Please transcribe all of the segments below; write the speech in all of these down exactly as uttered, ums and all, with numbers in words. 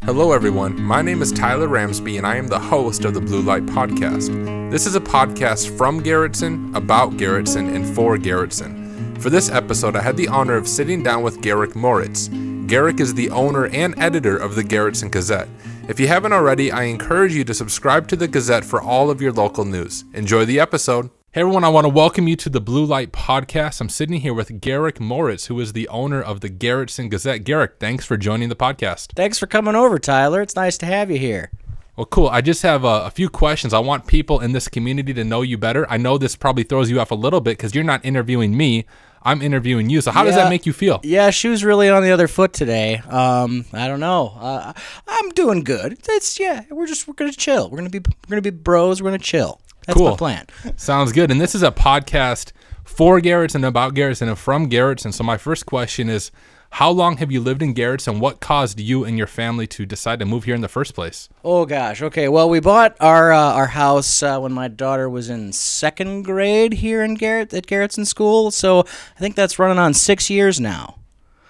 Hello everyone, my name is Tyler Ramsby and I am the host of the Blue Light Podcast. This is a podcast from Garrettson, about Garrettson, and for Garrettson. For this episode, I had the honor of sitting down with Garrick Moritz. Garrick is the owner and editor of the Garrettson Gazette. If you haven't already, I encourage you to subscribe to the Gazette for all of your local news. Enjoy the episode. Hey everyone, I want to welcome you to the Blue Light Podcast. I'm sitting here with Garrick Moritz, who is the owner of the Garrettson Gazette. Garrick, thanks for joining the podcast. Thanks for coming over, Tyler. It's nice to have you here. Well, cool. I just have a, a few questions. I want people in this community to know you better. I know this probably throws you off a little bit because you're not interviewing me. I'm interviewing you. So how yeah, does that make you feel? Yeah, she was really on the other foot today. Um, I don't know. Uh, I'm doing good. It's yeah. We're just we're gonna chill. We're gonna be we're gonna be bros. We're gonna chill. That's cool. my plan. Sounds good. And this is a podcast for Garrettson, about Garrettson, and from Garrettson. So my first question is, how long have you lived in Garrettson? What caused you and your family to decide to move here in the first place? Oh, gosh. Okay, well, we bought our uh, our house uh, when my daughter was in second grade here in Garrett at Garrettson School. So I think that's running on six years now.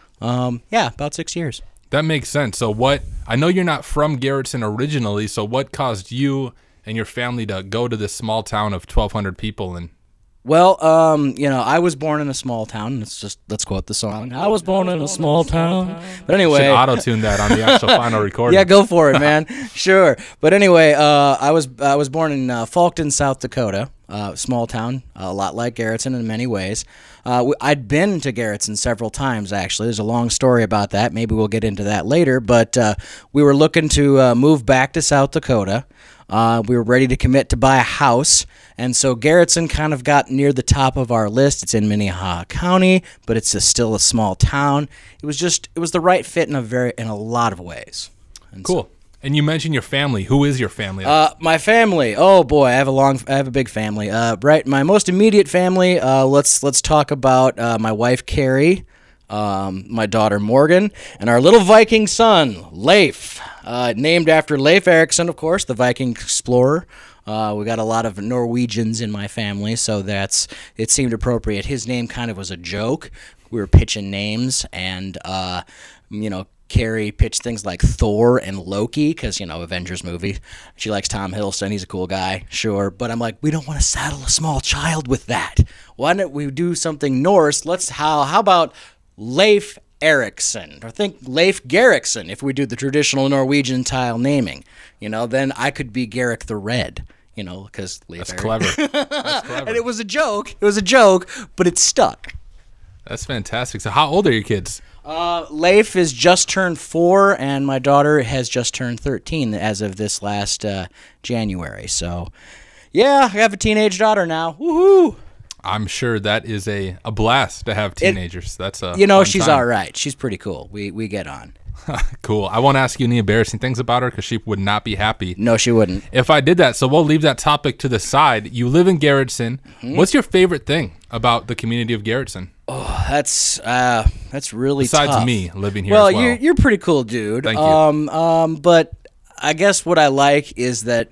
Um, yeah, about six years. That makes sense. So what, I know you're not from Garrettson originally, so what caused you and your family to go to this small town of twelve hundred people? And Well, um, you know, I was born in a small town. Let's just let's quote the song. I was born in a small town. But anyway, should auto-tune that on the actual final recording. Yeah, go for it, man. Sure. But anyway, uh, I was I was born in uh, Falkton, South Dakota, uh, small town, a lot like Garrettson in many ways. Uh, I'd been to Garrettson several times, actually. There's a long story about that. Maybe we'll get into that later. But uh, we were looking to uh, move back to South Dakota. Uh, we were ready to commit to buy a house, and so Garrettson kind of got near the top of our list. It's in Minnehaha County, but it's a, still a small town. It was just, it was the right fit in a very, in a lot of ways. And cool. So, and you mentioned your family. Who is your family? Uh, my family. Oh boy, I have a long, I have a big family. Uh, right, my most immediate family. Uh, let's let's talk about uh, my wife Carrie, um, my daughter Morgan, and our little Viking son Leif. Uh, named after Leif Erikson, of course, the Viking explorer. Uh, we got a lot of Norwegians in my family, so that's it seemed appropriate. His name kind of was a joke. We were pitching names, and uh, you know, Carrie pitched things like Thor and Loki because, you know, Avengers movie. She likes Tom Hiddleston. He's a cool guy, sure. But I'm like, we don't want to saddle a small child with that. Why don't we do something Norse? Let's how how about Leif Erikson, or think Leif Garrickson if we do the traditional Norwegian tile naming. You know, then I could be Garrick the Red, you know, because Leif That's clever. That's clever. And it was a joke. It was a joke, but it stuck. That's fantastic. So how old are your kids? Uh, Leif is just turned four, and my daughter has just turned thirteen as of this last uh, January. So, yeah, I have a teenage daughter now. Woohoo! I'm sure that is a, a blast to have teenagers. It, That's a you know fun she's time. all right. She's pretty cool. We we get on. Cool. I won't ask you any embarrassing things about her because she would not be happy. No, she wouldn't. If I did that, so we'll leave that topic to the side. You live in Garrettson. Mm-hmm. What's your favorite thing about the community of Garrettson? Oh, that's uh, that's really Besides tough. me living here. Well, as well, you're you're pretty cool, dude. Thank you. Um, um, but I guess what I like is that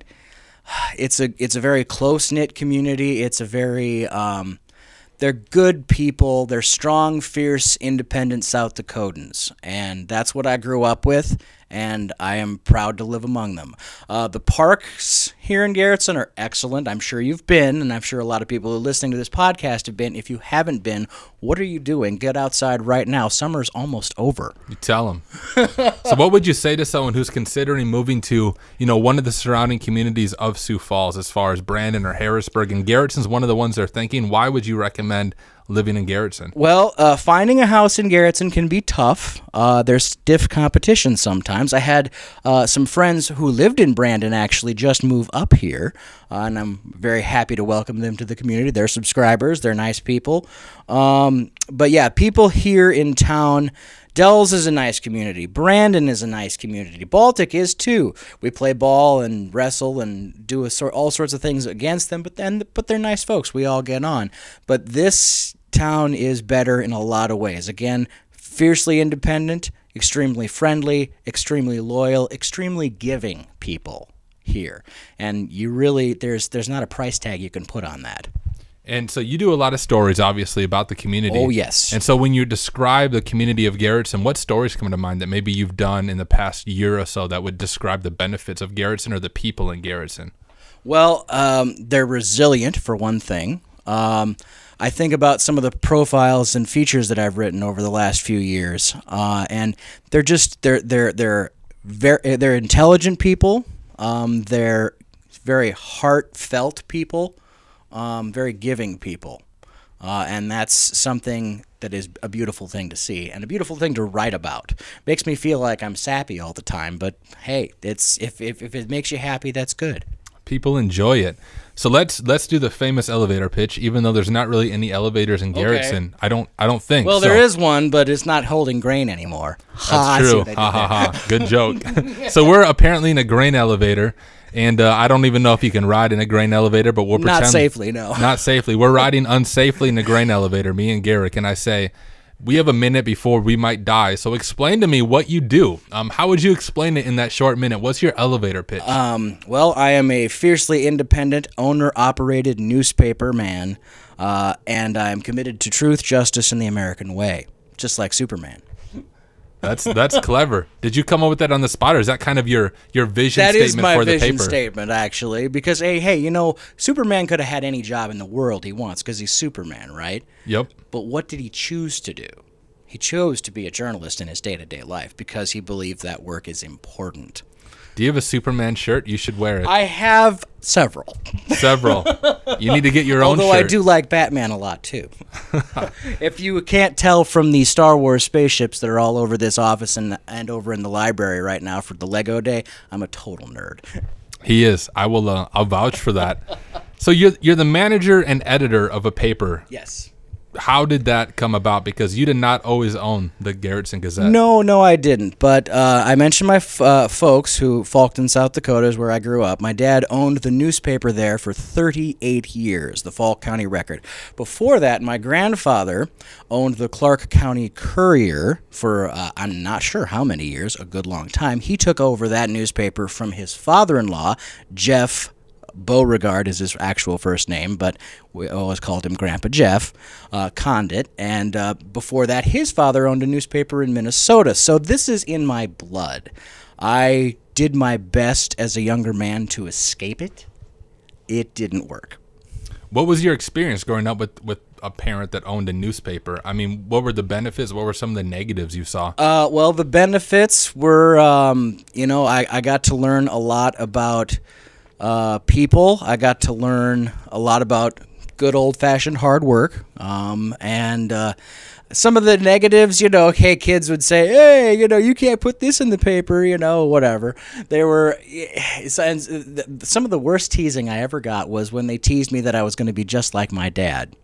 it's a it's a very close knit community. It's a very um. They're good people. They're strong, fierce, independent South Dakotans, and that's what I grew up with, and I am proud to live among them. Uh, the parks here in Garrettson are excellent. I'm sure you've been, and I'm sure a lot of people who are listening to this podcast have been. If you haven't been, what are you doing? Get outside right now. Summer's almost over. You tell them. So what would you say to someone who's considering moving to, you know, one of the surrounding communities of Sioux Falls, as far as Brandon or Harrisburg, and Garrettson's one of the ones they're thinking? Why would you recommend living in Garrettson? Well, uh, finding a house in Garrettson can be tough. Uh, there's stiff competition sometimes. I had uh, some friends who lived in Brandon actually just move up here, uh, and I'm very happy to welcome them to the community. They're subscribers. They're nice people. Um, but yeah, people here in town, Dells is a nice community. Brandon is a nice community. Baltic is too. We play ball and wrestle and do a sort, all sorts of things against them, but then but they're nice folks. We all get on. But this town is better in a lot of ways. Again, fiercely independent, extremely friendly, extremely loyal, extremely giving people here. And you really there's there's not a price tag you can put on that. And so you do a lot of stories, obviously, about the community. Oh, yes. And so when you describe the community of Garrettson, what stories come to mind that maybe you've done in the past year or so that would describe the benefits of Garrettson or the people in Garrettson? Well, um, they're resilient, for one thing. Um, I think about some of the profiles and features that I've written over the last few years, uh, and they're just they're they're they're very they're intelligent people. Um, they're very heartfelt people. Um, very giving people, uh, and that's something that is a beautiful thing to see and a beautiful thing to write about. Makes me feel like I'm sappy all the time, but hey, it's if if, if it makes you happy, that's good. People enjoy it. So let's let's do the famous elevator pitch. Even though there's not really any elevators in Garrettson, okay. I don't I don't think. Well, so. There is one, but it's not holding grain anymore. That's ha, true. Ha ha ha. Good joke. So we're apparently in a grain elevator. And uh, I don't even know if you can ride in a grain elevator, but we'll pretend. Not safely, no. Not safely. We're riding unsafely in a grain elevator, me and Garrick. And I say, we have a minute before we might die. So explain to me what you do. Um, how would you explain it in that short minute? What's your elevator pitch? Um, well, I am a fiercely independent, owner-operated newspaper man, uh, and I'm committed to truth, justice, and the American way, just like Superman. That's that's clever. Did you come up with that on the spot, or is that kind of your, your vision that statement for the paper? That is my vision statement, actually, because, hey, hey, you know, Superman could have had any job in the world he wants because he's Superman, right? Yep. But what did he choose to do? He chose to be a journalist in his day-to-day life because he believed that work is important. Do you have a Superman shirt? You should wear it. I have several. Several. You need to get your own Although shirt. I do like Batman a lot, too. If you can't tell from the Star Wars spaceships that are all over this office and, and over in the library right now for the Lego Day, I'm a total nerd. He is. I will. Uh, I'll vouch for that. So you're you're the manager and editor of a paper. Yes. How did that come about? Because you did not always own the Garrettson Gazette. No, no, I didn't. But uh, I mentioned my f- uh, folks who, Faulkton, South Dakota is where I grew up. My dad owned the newspaper there for thirty-eight years, the Falk County Record. Before that, my grandfather owned the Clark County Courier for, uh, I'm not sure how many years, a good long time. He took over that newspaper from his father-in-law, Jeff Beauregard is his actual first name, but we always called him Grandpa Jeff, uh, Condit. And uh, before that, his father owned a newspaper in Minnesota. So this is in my blood. I did my best as a younger man to escape it. It didn't work. What was your experience growing up with, with a parent that owned a newspaper? I mean, what were the benefits? What were some of the negatives you saw? Uh, well, the benefits were, um, you know, I, I got to learn a lot about Uh, people. I got to learn a lot about good old-fashioned hard work. Um, and uh, some of the negatives, you know, hey, kids would say, hey, you know, you can't put this in the paper, you know, whatever. They were, some of the worst teasing I ever got was when they teased me that I was going to be just like my dad.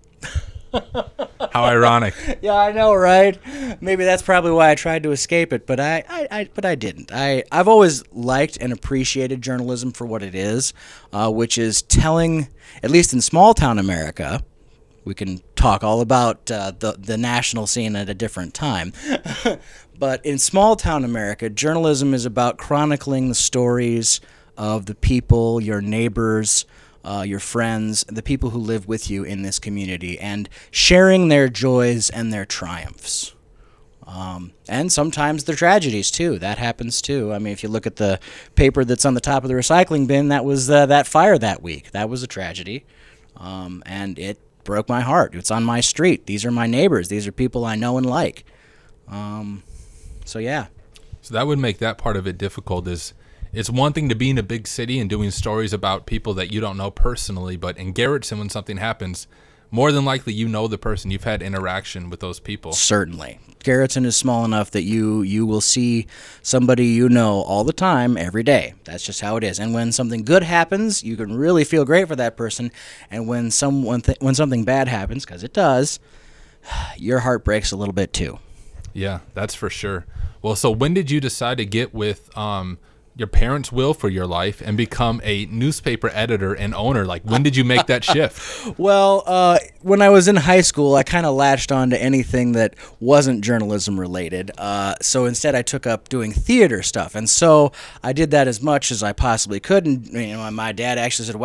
How ironic. Yeah, I know, right? Maybe that's probably why I tried to escape it, but I, I, I but I didn't. I, I've always liked and appreciated journalism for what it is, uh, which is telling, at least in small town America, we can talk all about uh, the the national scene at a different time. But in small town America, journalism is about chronicling the stories of the people, your neighbors, Uh, your friends, the people who live with you in this community, and sharing their joys and their triumphs. Um, and sometimes their tragedies, too. That happens, too. I mean, if you look at the paper that's on the top of the recycling bin, that was uh, that fire that week. That was a tragedy, um, and it broke my heart. It's on my street. These are my neighbors. These are people I know and like. Um, so, yeah. So that would make that part of it difficult is... It's one thing to be in a big city and doing stories about people that you don't know personally, but in Garrettson, when something happens, more than likely you know the person. You've had interaction with those people. Certainly. Garrettson is small enough that you you will see somebody you know all the time, every day. That's just how it is. And when something good happens, you can really feel great for that person. And when someone th- when something bad happens, because it does, your heart breaks a little bit too. Yeah, that's for sure. Well, so when did you decide to get with... Um, your parents' will for your life and become a newspaper editor and owner? Like, when did you make that shift? Well, uh, when I was in high school, I kind of latched on to anything that wasn't journalism related. Uh, so instead, I took up doing theater stuff. And so I did that as much as I possibly could. And, you know, my dad actually said, wow, you're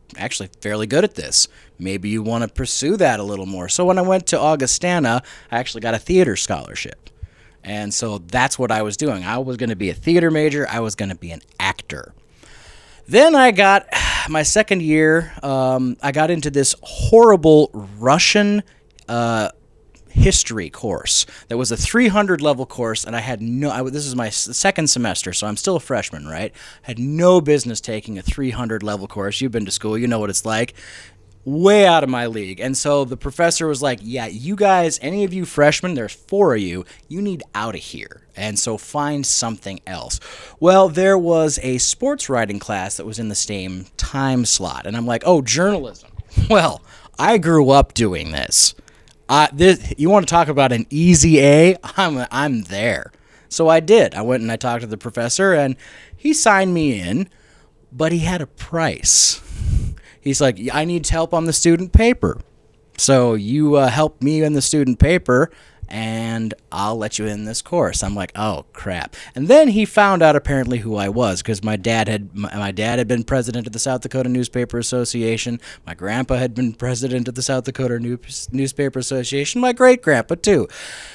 actually fairly good at this. Maybe you want to pursue that a little more. So when I went to Augustana, I actually got a theater scholarship. And so that's what I was doing. I was going to be a theater major. I was going to be an actor. Then I got my second year, um, I got into this horrible Russian uh, history course that was a three hundred level course, and I had no, I, this is my second semester, so I'm still a freshman, right? I had no business taking a three hundred level course. You've been to school, you know what it's like. Way out of my league. And so the professor was like, yeah, you guys, any of you freshmen, there's four of you, you need out of here. And so find something else. Well, there was a sports writing class that was in the same time slot. And I'm like, oh, journalism. Well, I grew up doing this. Uh, this you want to talk about an easy A? I'm, I'm there. So I did. I went and I talked to the professor, and he signed me in, but he had a price. He's like, I need help on the student paper. So you uh, help me in the student paper, and I'll let you in this course. I'm like, oh, crap. And then he found out apparently who I was, because my dad had my, my dad had been president of the South Dakota Newspaper Association. My grandpa had been president of the South Dakota News, Newspaper Association. My great-grandpa, too.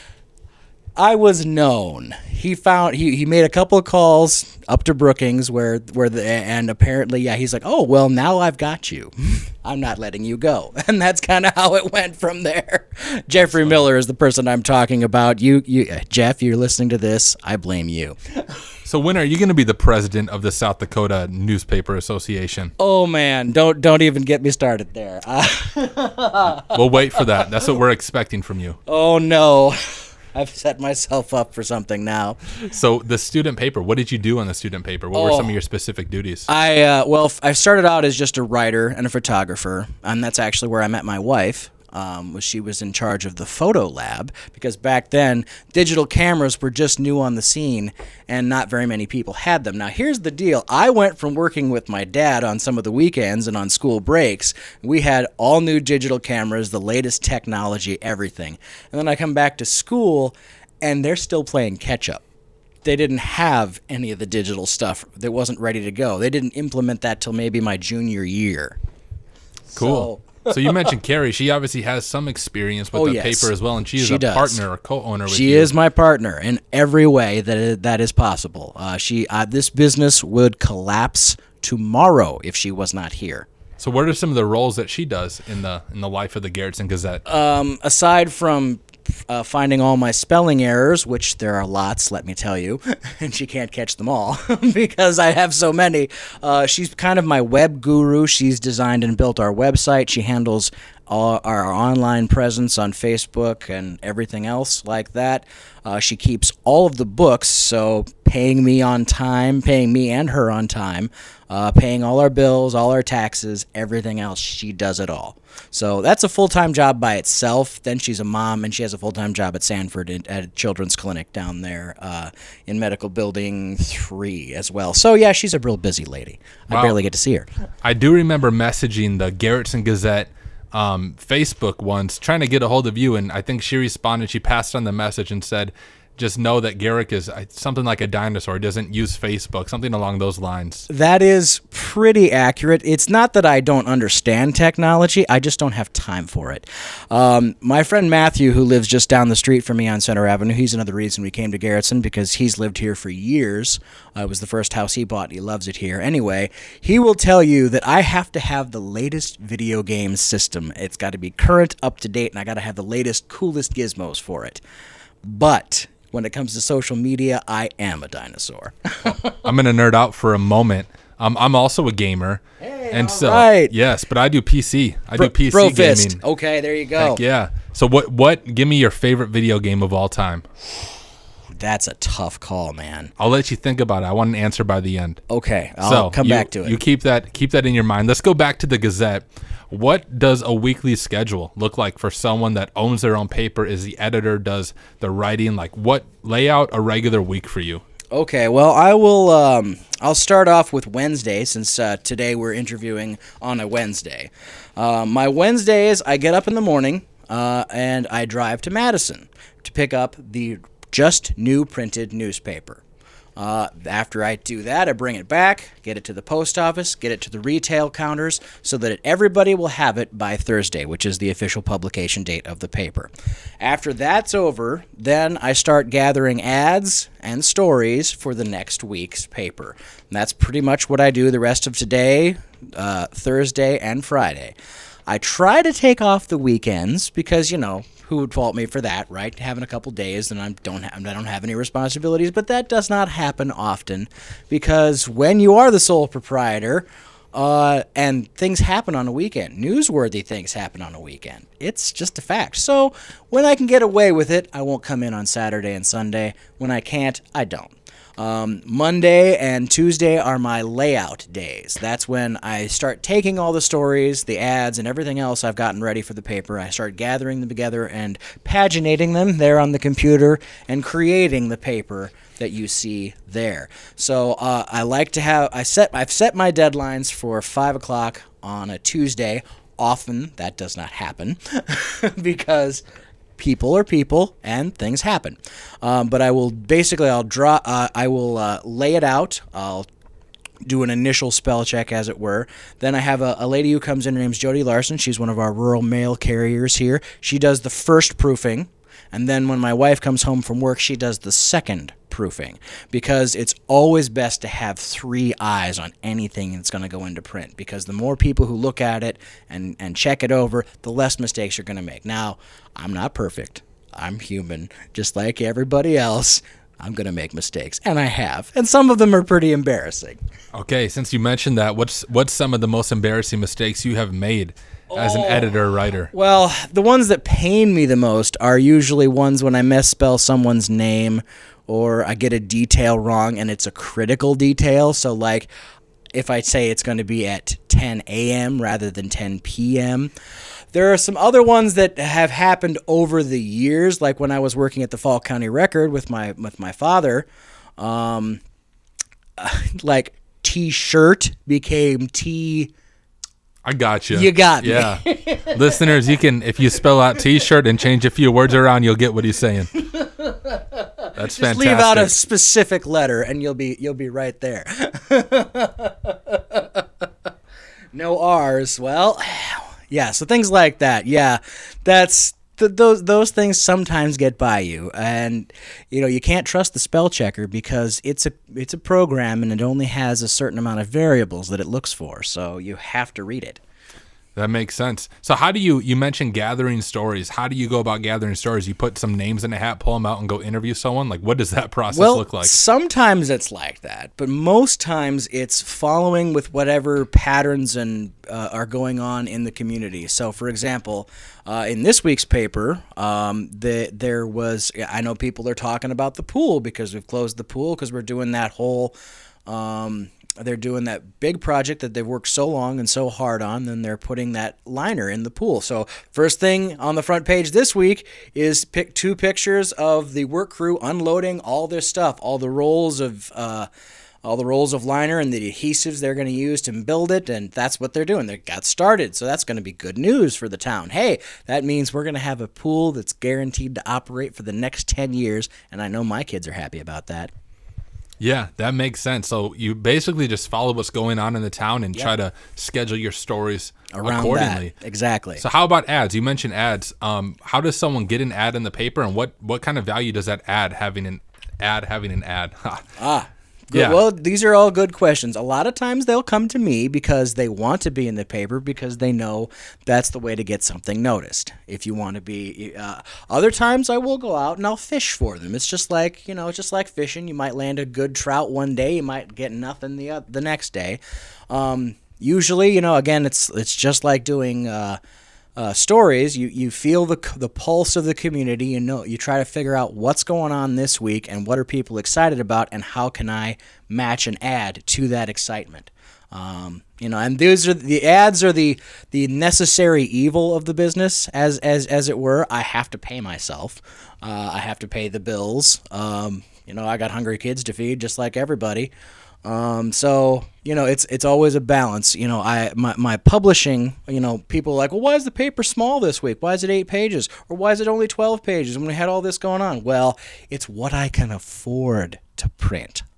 I was known. He found he, he made a couple of calls up to Brookings where where the and apparently yeah he's like, oh well, now I've got you. I'm not letting you go. And that's kind of how it went from there. Jeffrey Miller is the person I'm talking about. You you Jeff, you're listening to this. I blame you. So when are you going to be the president of the South Dakota Newspaper Association? Oh man, don't don't even get me started there. Uh, we'll wait for that. That's what we're expecting from you. Oh no. I've set myself up for something now. So the student paper, what did you do on the student paper? What oh, were some of your specific duties? I uh, well, I started out as just a writer and a photographer, and that's actually where I met my wife. Um, she was in charge of the photo lab, because back then digital cameras were just new on the scene and not very many people had them. Now here's the deal. I went from working with my dad on some of the weekends and on school breaks. We had all new digital cameras, the latest technology, everything. And then I come back to school and they're still playing catch up. They didn't have any of the digital stuff that wasn't ready to go. They didn't implement that till maybe my junior year. Cool. So, So you mentioned Carrie. She obviously has some experience with oh, the yes. paper as well, and she is she a does. partner or co-owner with she you. She is my partner in every way that it, that is possible. Uh, she uh, this business would collapse tomorrow if she was not here. So what are some of the roles that she does in the in the life of the Garrettson Gazette? Um, aside from uh, finding all my spelling errors, which there are lots, let me tell you, and she can't catch them all because I have so many. Uh, she's kind of my web guru. She's designed and built our website. She handles all our online presence on Facebook and everything else like that. Uh, she keeps all of the books, so paying me on time, paying me and her on time, uh, paying all our bills, all our taxes, everything else. She does it all. So that's a full-time job by itself. Then she's a mom, and she has a full-time job at Sanford in, at a children's clinic down there uh, in Medical Building three as well. So, yeah, she's a real busy lady. I Wow. barely get to see her. I do remember messaging the Garrettson Gazette um, Facebook once, trying to get a hold of you, and I think she responded. She passed on the message and said, just know that Garrick is something like a dinosaur, doesn't use Facebook, something along those lines. That is pretty accurate. It's not that I don't understand technology, I just don't have time for it. Um, my friend Matthew, who lives just down the street from me on Center Avenue, he's another reason we came to Garrettson, because he's lived here for years. Uh, it was the first house he bought, and he loves it here. Anyway, he will tell you that I have to have the latest video game system. It's got to be current, up to date, and I got to have the latest, coolest gizmos for it. But when it comes to social media, I am a dinosaur. I'm going to nerd out for a moment. Um, I'm also a gamer. Hey, and all so, right. Yes, but I do P C. I Bro, do P C Bro gaming. Fist. Okay, there you go. Heck yeah. So what, what, give me your favorite video game of all time. That's a tough call, man. I'll let you think about it. I want an answer by the end. Okay, I'll so come you, back to it. You keep that keep that in your mind. Let's go back to the Gazette. What does a weekly schedule look like for someone that owns their own paper, is the editor, does the writing? Like, what, lay out a regular week for you? Okay, well, I will. Um, I'll start off with Wednesday, since uh, today we're interviewing on a Wednesday. Uh, my Wednesdays, I get up in the morning uh, and I drive to Madison to pick up the just new printed newspaper. Uh, after I do that, I bring it back, get it to the post office, get it to the retail counters, so that everybody will have it by Thursday, which is the official publication date of the paper. After that's over, then I start gathering ads and stories for the next week's paper. And that's pretty much what I do the rest of today, uh, Thursday, and Friday. I try to take off the weekends because, you know, who would fault me for that, right? Having a couple days and I don't have, I don't have any responsibilities, but that does not happen often because when you are the sole proprietor uh, and things happen on a weekend, newsworthy things happen on a weekend, it's just a fact. So when I can get away with it, I won't come in on Saturday and Sunday. When I can't, I don't. Um, Monday and Tuesday are my layout days. That's when I start taking all the stories, the ads, and everything else I've gotten ready for the paper. I start gathering them together and paginating them there on the computer and creating the paper that you see there. So uh, I like to have I set I've set my deadlines for five o'clock on a Tuesday. Often that does not happen because people are people and things happen. Um, but I will basically, I'll draw, uh, I will uh, lay it out. I'll do an initial spell check, as it were. Then I have a, a lady who comes in. Her name's Jody Larson. She's one of our rural mail carriers here. She does the first proofing. And then when my wife comes home from work, she does the second proofing, because it's always best to have three eyes on anything that's going to go into print, because the more people who look at it and, and check it over, the less mistakes you're going to make. Now, I'm not perfect. I'm human, just like everybody else. I'm going to make mistakes, and I have, and some of them are pretty embarrassing. Okay, since you mentioned that, what's what's some of the most embarrassing mistakes you have made as an Oh. editor or writer? Well, the ones that pain me the most are usually ones when I misspell someone's name or I get a detail wrong and it's a critical detail. So, like, if I say it's going to be at ten a.m. rather than ten p.m., there are some other ones that have happened over the years, like when I was working at the Fall County Record with my with my father. Um, like T-shirt became T. I got you. You got me. Yeah. Listeners, you can, if you spell out T-shirt and change a few words around, you'll get what he's saying. That's Just fantastic. leave out a specific letter, and you'll be you'll be right there. No R's. Well, yeah. So things like that. Yeah, that's th- those those things sometimes get by you, and you know you can't trust the spell checker because it's a it's a program and it only has a certain amount of variables that it looks for. So you have to read it. That makes sense. So how do you, you mentioned gathering stories. How do you go about gathering stories? You put some names in a hat, pull them out, and go interview someone? Like, what does that process well, look like? Sometimes it's like that, but most times it's following with whatever patterns and uh, are going on in the community. So, for example, uh, in this week's paper, um, the, there was, I know people are talking about the pool because we've closed the pool because we're doing that whole... Um, they're doing that big project that they've worked so long and so hard on, then they're putting that liner in the pool. So first thing on the front page this week is pick two pictures of the work crew unloading all this stuff, all the rolls of uh, all the rolls of liner and the adhesives they're going to use to build it, and that's what they're doing. They got started, so that's going to be good news for the town. Hey, that means we're going to have a pool that's guaranteed to operate for the next ten years, and I know my kids are happy about that. Yeah, that makes sense. So you basically just follow what's going on in the town and Yep. try to schedule your stories Around accordingly. that. Exactly. So how about ads? You mentioned ads. Um, how does someone get an ad in the paper, and what, what kind of value does that ad having an ad having an ad? Ah, good. Yeah. Well, these are all good questions. A lot of times they'll come to me because they want to be in the paper because they know that's the way to get something noticed. If you want to be, uh, other times I will go out and I'll fish for them. It's just like, you know, it's just like fishing. You might land a good trout one day, you might get nothing the uh, the next day. Um, usually, you know, again, it's it's just like doing. Uh, Uh, stories, you, you feel the the pulse of the community. You know, you try to figure out what's going on this week and what are people excited about, and how can I match an ad to that excitement. Um, you know, and these are the ads are the the necessary evil of the business, as as as it were. I have to pay myself. Uh, I have to pay the bills. Um, you know, I got hungry kids to feed, just like everybody. Um, so, you know, it's, it's always a balance. You know, I, my, my publishing, you know, people are like, well, why is the paper small this week? Why is it eight pages? Or why is it only twelve pages when we had all this going on? Well, it's what I can afford to print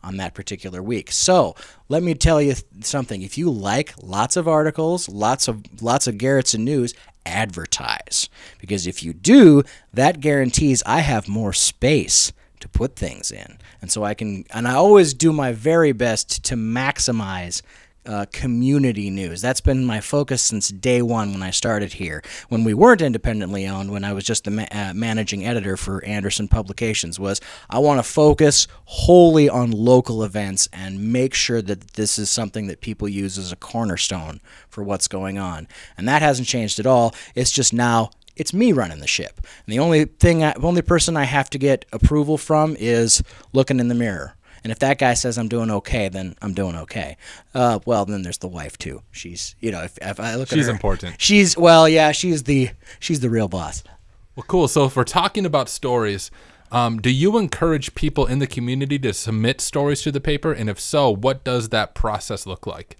on that particular week. So let me tell you something. If you like lots of articles, lots of lots of Garrettson news, advertise. Because if you do, that guarantees I have more space to put things in. And so I can, and I always do my very best to maximize Uh, community news. That's been my focus since day one when I started here. When we weren't independently owned, when I was just the ma- uh, managing editor for Anderson Publications, was I want to focus wholly on local events and make sure that this is something that people use as a cornerstone for what's going on. And that hasn't changed at all. It's just now it's me running the ship. And the only thing, I, only person I have to get approval from is looking in the mirror. And if that guy says I'm doing okay, then I'm doing okay. Uh, well, then there's the wife too. She's, you know, if, if I look at her, she's important. She's well, yeah, she's the she's the real boss. Well, cool. So if we're talking about stories, um, do you encourage people in the community to submit stories to the paper? And if so, what does that process look like?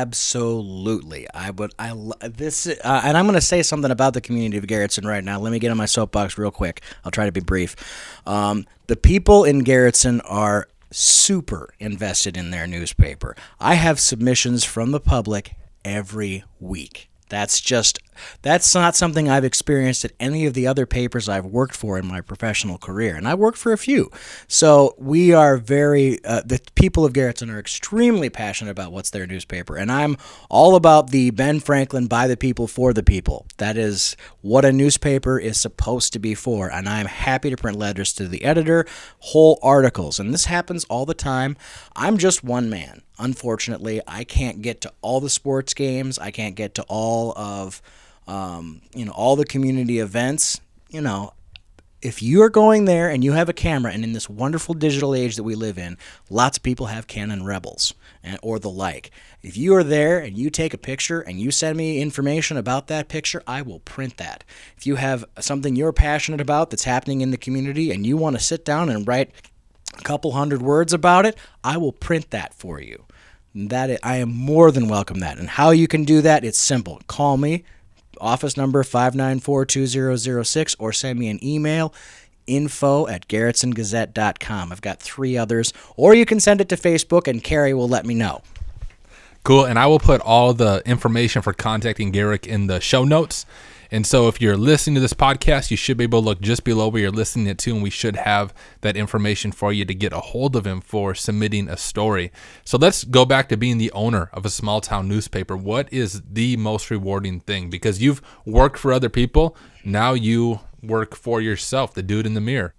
Absolutely, I would. I this, uh, and I'm going to say something about the community of Garrettson right now. Let me get on my soapbox real quick. I'll try to be brief. Um, the people in Garrettson are super invested in their newspaper. I have submissions from the public every week. That's just, that's not something I've experienced at any of the other papers I've worked for in my professional career, and I worked for a few. So we are very, uh, the people of Garrettson are extremely passionate about what's their newspaper, and I'm all about the Ben Franklin, by the people, for the people. That is what a newspaper is supposed to be for, and I'm happy to print letters to the editor, whole articles, and this happens all the time. I'm just one man. Unfortunately, I can't get to all the sports games. I can't get to all of, um, you know, all the community events. You know, if you're going there and you have a camera, and in this wonderful digital age that we live in, lots of people have Canon Rebels and, or the like. If you are there and you take a picture and you send me information about that picture, I will print that. If you have something you're passionate about that's happening in the community and you want to sit down and write a couple hundred words about it, I will print that for you. That I am more than welcome that. And how you can do that, it's simple. Call me, office number five nine four, two zero zero six, or send me an email, info at garrettson gazette dot com. I've got three others. Or you can send it to Facebook, and Carrie will let me know. Cool, and I will put all the information for contacting Garrick in the show notes. And so if you're listening to this podcast, you should be able to look just below where you're listening it to, and we should have that information for you to get a hold of him for submitting a story. So let's go back to being the owner of a small town newspaper. What is the most rewarding thing? Because you've worked for other people, now you work for yourself, the dude in the mirror.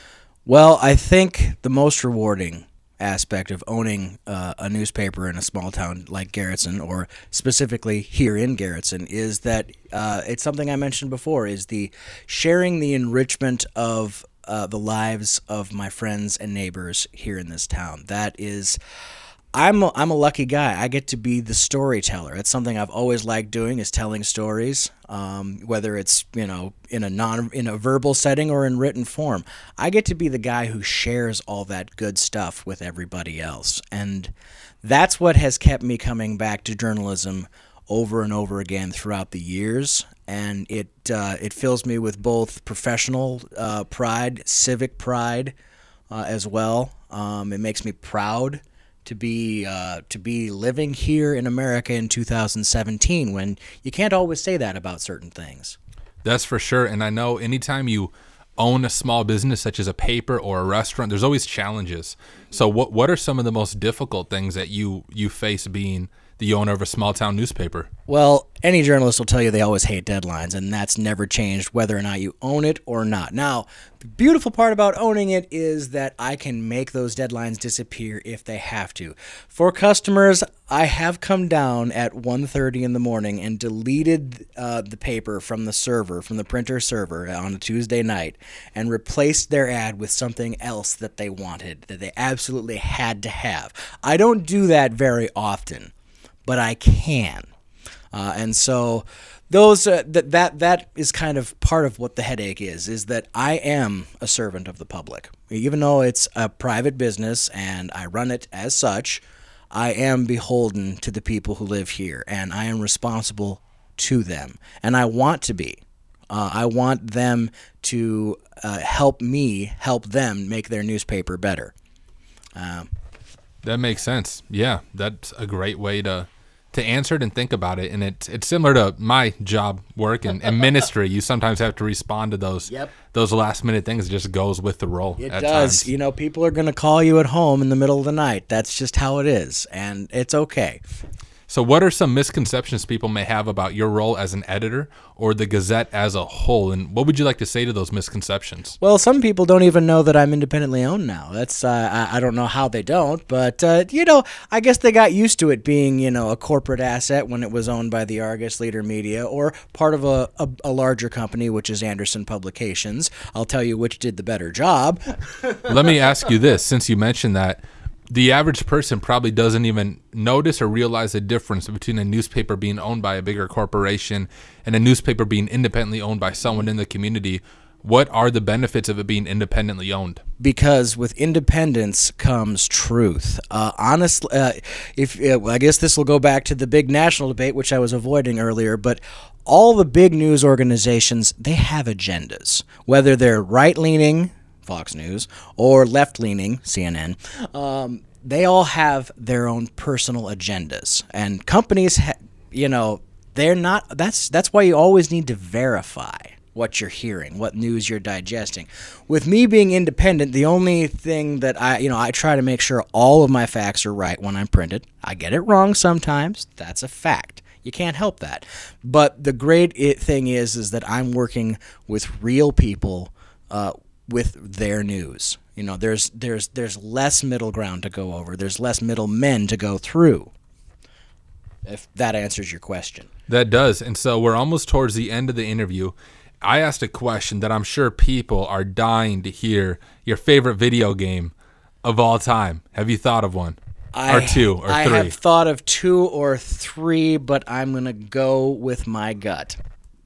Well, I think the most rewarding aspect of owning uh, a newspaper in a small town like Garrettson, or specifically here in Garrettson, is that uh, it's something I mentioned before, is the sharing the enrichment of uh, the lives of my friends and neighbors here in this town. That is, I'm a, I'm a lucky guy. I get to be the storyteller. It's something I've always liked doing, is telling stories, um, whether it's, you know, in a non in a verbal setting or in written form. I get to be the guy who shares all that good stuff with everybody else, and that's what has kept me coming back to journalism over and over again throughout the years. And it uh, it fills me with both professional uh, pride, civic pride, uh, as well. Um, it makes me proud to be uh, to be living here in America in two thousand seventeen, when you can't always say that about certain things. That's for sure. And I know anytime you own a small business such as a paper or a restaurant, there's always challenges. So what what are some of the most difficult things that you you face being the owner of a small town newspaper? Well, any journalist will tell you they always hate deadlines, and that's never changed whether or not you own it or not. Now, the beautiful part about owning it is that I can make those deadlines disappear if they have to. For customers, I have come down at one thirty in the morning and deleted uh, the paper from the server, from the printer server on a Tuesday night, and replaced their ad with something else that they wanted, that they absolutely had to have. I don't do that very often, but I can. Uh, and so those uh, that that that is kind of part of what the headache is, is that I am a servant of the public. Even though it's a private business and I run it as such, I am beholden to the people who live here, and I am responsible to them. And I want to be. Uh, I want them to uh, help me help them make their newspaper better. Um, That makes sense. Yeah, that's a great way to to answer it and think about it. And it's it's similar to my job work and, and ministry. You sometimes have to respond to those Yep. those last minute things. It just goes with the role. It at does. times. You know, people are going to call you at home in the middle of the night. That's just how it is, and it's okay. So what are some misconceptions people may have about your role as an editor or the Gazette as a whole? And what would you like to say to those misconceptions? Well, some people don't even know that I'm independently owned now. That's uh, I, I don't know how they don't, but uh, you know, I guess they got used to it being, you know, a corporate asset when it was owned by the Argus Leader Media or part of a, a, a larger company, which is Anderson Publications. I'll tell you which did the better job. Let me ask you this, since you mentioned that. The average person probably doesn't even notice or realize the difference between a newspaper being owned by a bigger corporation and a newspaper being independently owned by someone in the community. What are the benefits of it being independently owned? Because with independence comes truth. Uh, honestly, uh, if uh, I guess this will go back to the big national debate, which I was avoiding earlier, but all the big news organizations, they have agendas, whether they're right-leaning, Fox News, or left-leaning, C N N. Um, they all have their own personal agendas, and companies, ha- you know, they're not. That's that's why you always need to verify what you're hearing, what news you're digesting. With me being independent, the only thing that I, you know, I try to make sure all of my facts are right when I'm printed. I get it wrong sometimes. That's a fact. You can't help that. But the great it thing is, is that I'm working with real people. Uh, with their news. You know, there's there's there's less middle ground to go over. There's less middle men to go through. If that answers your question. That does. And so we're almost towards the end of the interview. I asked a question that I'm sure people are dying to hear. Your favorite video game of all time. Have you thought of one? I, or two or I three? have thought of two or three, but I'm going to go with my gut.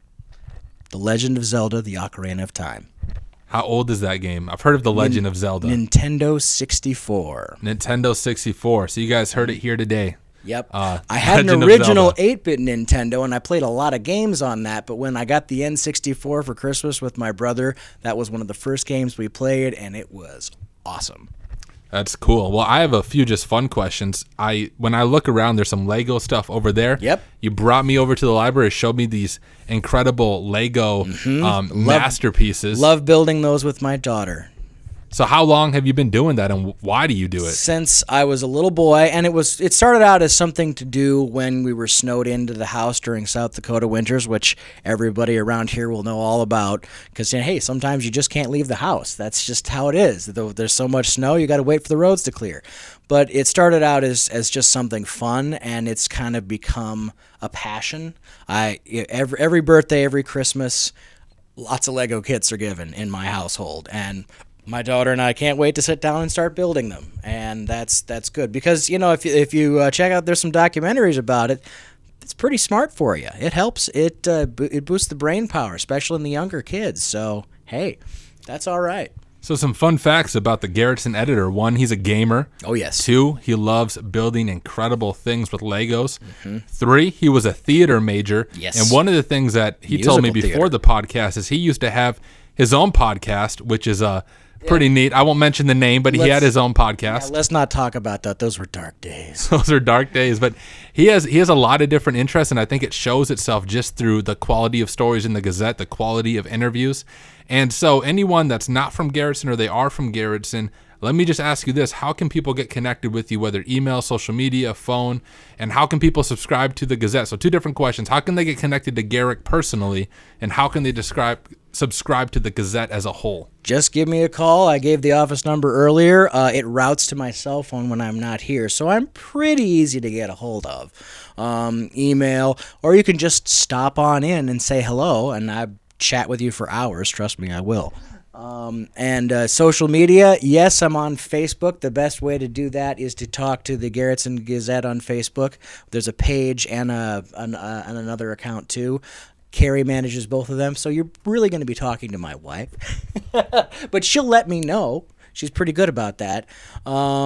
The Legend of Zelda, The Ocarina of Time. How old is that game? I've heard of The Legend Nin- of Zelda. Nintendo sixty-four. Nintendo sixty-four. So you guys heard it here today. Yep. Uh, I had Legend an of original Zelda. eight-bit Nintendo, and I played a lot of games on that, but when I got the N sixty-four for Christmas with my brother, that was one of the first games we played, and it was awesome. That's cool. Well, I have a few just fun questions. I when I look around, there's some Lego stuff over there. Yep. You brought me over to the library, showed me these incredible Lego Mm-hmm. um, masterpieces. Love building those with my daughter. So how long have you been doing that, and why do you do it? Since I was a little boy, and it was it started out as something to do when we were snowed into the house during South Dakota winters, which everybody around here will know all about. Because hey, sometimes you just can't leave the house. That's just how it is. Though there's so much snow, you got to wait for the roads to clear. But it started out as as just something fun, and it's kind of become a passion. I every every birthday, every Christmas, lots of Lego kits are given in my household, and my daughter and I can't wait to sit down and start building them, and that's that's good because you know if you, if you uh, check out, there's some documentaries about it. It's pretty smart for you. It helps. It uh, bo- it boosts the brain power, especially in the younger kids. So hey, that's all right. So some fun facts about the Garrettson editor. One, he's a gamer. Oh yes. Two, he loves building incredible things with Legos. Mm-hmm. Three, he was a theater major. Yes. And one of the things that he Musical told me before theater. the podcast is he used to have his own podcast, which is a pretty neat. I won't mention the name, but he Let's- had his own podcast. Yeah, let's not talk about that. Those were dark days. Those are dark days, but he has he has a lot of different interests, and I think it shows itself just through the quality of stories in the Gazette, the quality of interviews. And so anyone that's not from Garrettson or they are from Garrettson, let me just ask you this. How can people get connected with you, whether email, social media, phone, and how can people subscribe to the Gazette? So two different questions. How can they get connected to Garrick personally, and how can they describe subscribe to the Gazette as a whole? Just give me a call. I gave the office number earlier. Uh, it routes to my cell phone when I'm not here, so I'm pretty easy to get a hold of. Um, email, or you can just stop on in and say hello, and I chat with you for hours. Trust me, I will. Um, and uh, social media, yes, I'm on Facebook. The best way to do that is to talk to the Garrettson Gazette on Facebook. There's a page and, a, an, uh, and another account, too. Carrie manages both of them, so you're really going to be talking to my wife. But she'll let me know. She's pretty good about that. Um,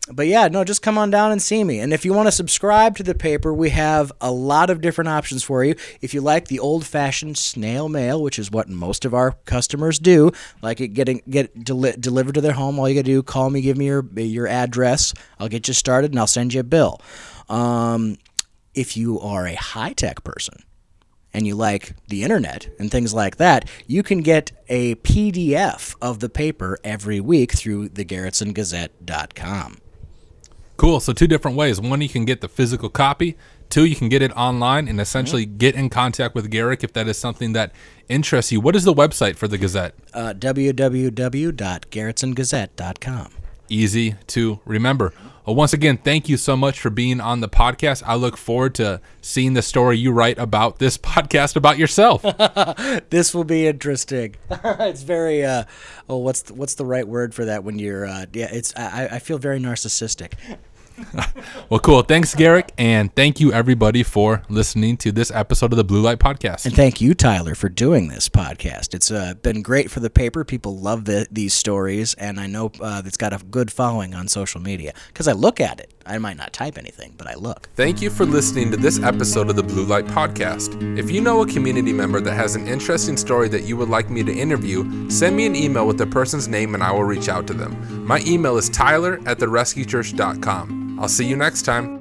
but yeah, no, just come on down and see me. And if you want to subscribe to the paper, we have a lot of different options for you. If you like the old-fashioned snail mail, which is what most of our customers do, like it getting get deli- delivered to their home, all you got to do, call me, give me your your address. I'll get you started, and I'll send you a bill. Um, if you are a high-tech person, and you like the internet and things like that, you can get a P D F of the paper every week through the garretson gazette dot com. Cool. So two different ways. One, you can get the physical copy. Two, you can get it online and essentially mm-hmm. get in contact with Garrick if that is something that interests you. What is the website for the Gazette? Uh, w w w dot garretson gazette dot com. Easy to remember. Well, once again, thank you so much for being on the podcast. I look forward to seeing the story you write about this podcast about yourself. This will be interesting. It's very, uh, oh, what's the, what's the right word for that when you're, uh, yeah, it's, I, I feel very narcissistic. Well, cool. Thanks, Garrick, and thank you, everybody, for listening to this episode of the Blue Light Podcast. And thank you, Tyler, for doing this podcast. It's uh, been great for the paper. People love the, these stories, and I know uh, it's got a good following on social media because I look at it. I might not type anything, but I look. Thank you for listening to this episode of the Blue Light Podcast. If you know a community member that has an interesting story that you would like me to interview, send me an email with the person's name and I will reach out to them. My email is tyler at the rescue church dot com. I'll see you next time.